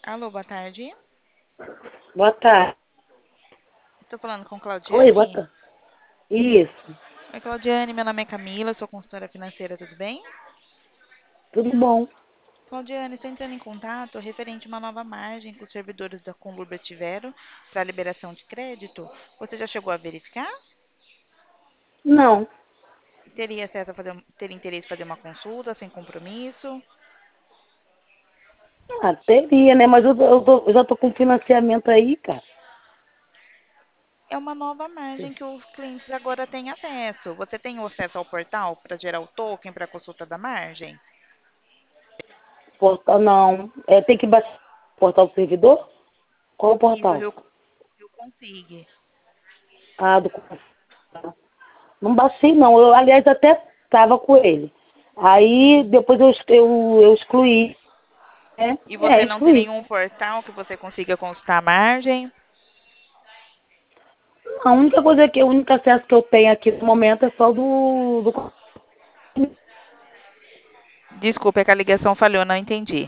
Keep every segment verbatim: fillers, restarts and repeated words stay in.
Alô, boa tarde. Boa tarde. Estou falando com Oi, boa Claudiane. tarde. Isso, Oi, Claudiane, meu nome é Camila, sou consultora financeira, tudo bem? tudo bom. Claudiane, estou entrando em contato referente a uma nova margem que os servidores da Conlurba tiveram para liberação de crédito. Você já chegou a verificar? Não, Teria acesso a fazer, ter interesse em fazer uma consulta sem compromisso? ah, teria, né? Mas eu, eu, tô- eu já tô com financiamento aí, cara. É uma nova margem que os clientes agora têm acesso. Você tem o acesso ao portal para gerar o token para consulta da margem? Portal não. É, tem que baixar o portal do servidor? Qual o Isso, portal? eu, eu consigo. Ah, do não baixei, não. Eu, aliás, até tava com ele. Aí Sim. depois eu, ex- eu, eu excluí, né? E É, você não tem excluí. nenhum portal que você consiga consultar a margem? A única coisa que, o único acesso que eu tenho aqui no momento é só do, do Desculpa, é que a ligação falhou, não entendi.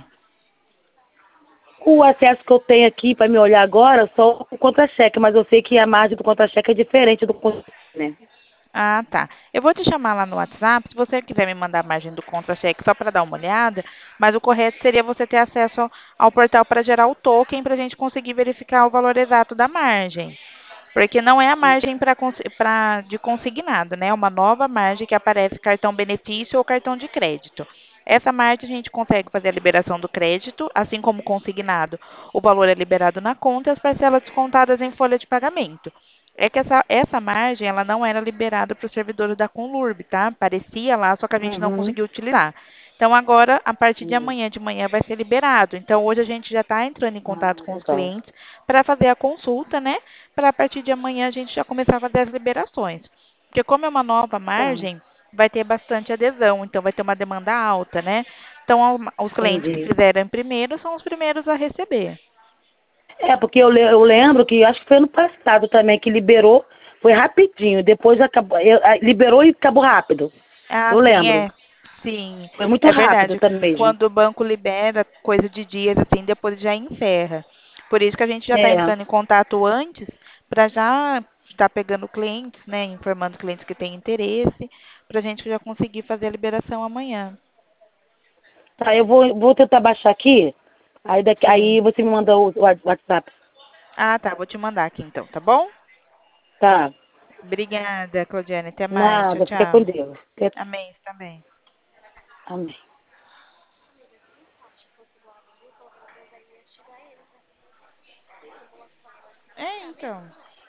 o acesso que eu tenho aqui para me olhar agora é só o contra-cheque, mas eu sei que a margem do contra-cheque é diferente do contra, né? Ah, tá. Eu vou te chamar lá no WhatsApp, se você quiser me mandar a margem do contra-cheque só para dar uma olhada, mas o correto seria você ter acesso ao, ao portal para gerar o token para a gente conseguir verificar o valor exato da margem. Porque não é a margem pra, cons- pra- de consignado, né? É uma nova margem que aparece cartão benefício ou cartão de crédito. Essa margem a gente consegue fazer a liberação do crédito, assim como consignado. O valor é liberado na conta e as parcelas descontadas em folha de pagamento. É que essa, essa margem ela não era liberada para os servidores da Conlurb, tá? Parecia lá, só que a gente não Uhum. conseguiu utilizar. Então, agora, a partir de amanhã de manhã, vai ser liberado. Então, hoje a gente já está entrando em Ah, contato com os legal. clientes para fazer a consulta, né? Para a partir de amanhã a gente já começar a fazer as liberações. Porque como é uma nova Tá, margem, vai ter bastante adesão, então vai ter uma demanda alta, né? Então, ao- os clientes que entendi. fizeram primeiro são os primeiros a receber. É, porque eu, le- eu lembro que acho que foi ano passado também que liberou, foi rapidinho, depois acabou, eu- ah, liberou e acabou rápido. Ah, Eu sim, lembro. é. Sim, Foi muito é rápido verdade. também mesmo. Quando o banco libera coisa de dias assim, depois já encerra. Por isso que a gente já está É, entrando em contato antes para já estar pegando clientes, né? Informando clientes que têm interesse, para a gente já conseguir fazer a liberação amanhã. tá, eu vou, vou tentar baixar aqui, aí, daqui, aí Sim. você me manda o, o WhatsApp. Ah, tá. Vou te mandar aqui então, tá bom? Tá, Obrigada, Claudiane. Até mais. Tchau, nada, fica com tchau. Deus. Amém, você também. Amém. É, então.